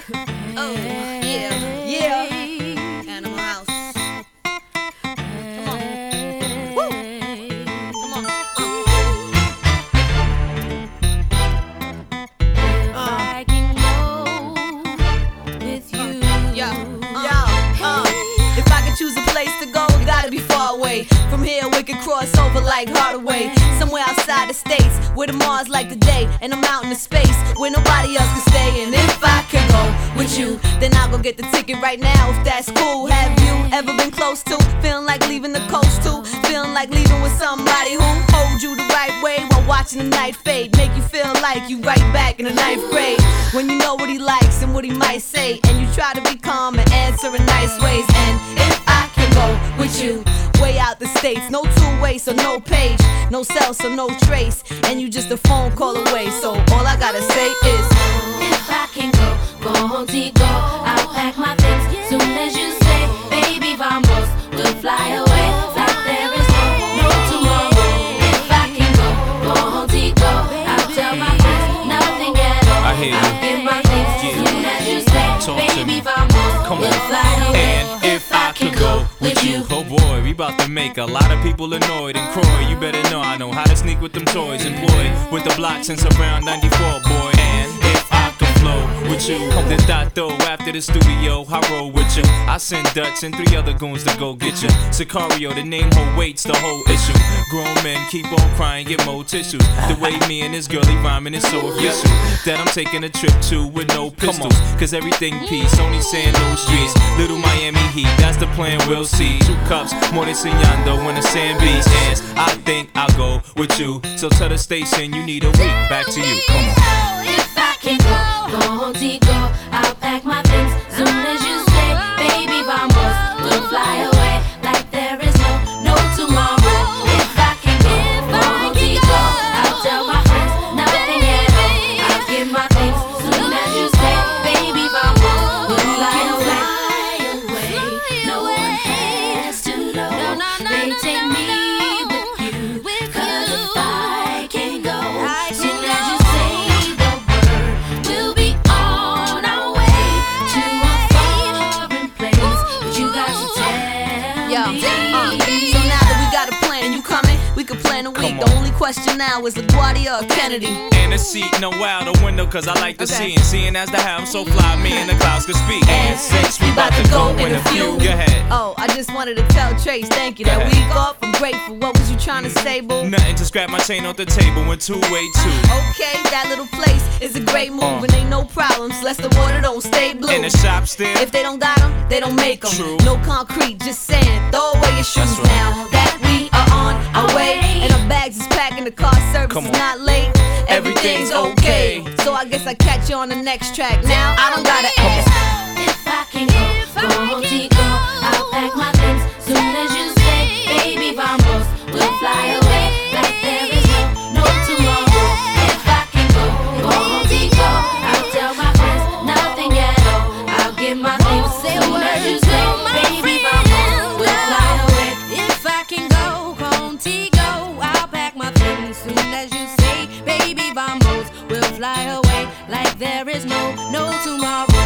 Oh, yeah, yeah. Animal House. Come on. Woo. Come on. I can go with you. If I could choose a place to go, it gotta be far away. From here, we could cross over like Hardaway. Somewhere outside the states, where the Mars like the day, and I'm out in the space where nobody else can stay. And if I could go with you, then I'll go get the ticket right now, if that's cool. Have you ever been close to feeling like leaving the coast too? Feeling like leaving with somebody who hold you the right way while watching the night fade, make you feel like you right back in the 9th grade, when you know what he likes and what he might say, and you try to be calm and answer in nice ways. And if I can go with you, way out the states, no two-way, so no page, no cell, so no trace, and you just a phone call away. So all I gotta say is, If I can go contigo, I'll pack my things soon as you say, baby, vamos, we'll fly away like there is no tomorrow. If I can go contigo, I'll tell my friends nothing at all. I hear you. I'll get my things soon as you say, Talk to baby, me. vamos, Come we'll on. fly away. And if I could go with you, oh boy, we about to make a lot of people annoyed. And Croy, you better know I know how to sneak with them toys. Employed with the block since around 94, boy. And if I could flow with you, then Dato after the studio, I roll with you. I send Dutch and 3 other goons to go get you. Sicario, the name whole waits the whole issue. Grown men keep on crying, get more tissues. The way me and this girlie rhyming is so official that I'm taking a trip to with no pistols. Cause everything peace, only saying no streets. Little Miami Heat, that's the plan, we'll see. 2 cups, more than Signando when the sand beats ends. I think I'll go with you. So tell the station you need a week. Back to you, come on. If I can go contigo, I'll pack my things soon as you say, baby, vamos, we'll fly away like there is no tomorrow. If I can go contigo, I'll tell my friends nothing at all. I'll get my things soon as you say, baby, vamos, we'll fly away. No one has to know. They take me with you, 'cause if I can go, soon as you say the word, we'll be on our way to a foreign place. But you got to tell yo, me. so now that we got a plan and you coming, we can plan a week. Come The on. only question now is LaGuardia or Kennedy. And a seat, no out the window, cause I like to Okay. see. And seeing as the house so fly, me and the clouds can speak. And since we about to go in a few, go ahead. Oh, I just wanted to tell Trace, thank you. That Go ahead. week off, I'm grateful. What was you trying to say, boo? Nothing, just grab my chain off the table and two-way too. Okay, that little place is a great move, and ain't no problems. Less the water don't stay blue. In the shop still. If they don't got them, they don't make them. True. No concrete, just sand. Throw away your shoes That's right. now that we are on our way. And our bags is packing, the car service Come is on. not late. Everything's okay. So I guess I catch you on the next track. Now I don't gotta ask. If I can go contigo, I'll pack my things soon as you say, baby, vamos, we'll fly away like there is no tomorrow. If I can go contigo, I'll tell my friends nothing at all. I'll get my things soon as you say, baby, vamos, we'll fly away. If I can go contigo, I'll pack my things soon as you say, baby, vamos, we'll fly away like there is no tomorrow.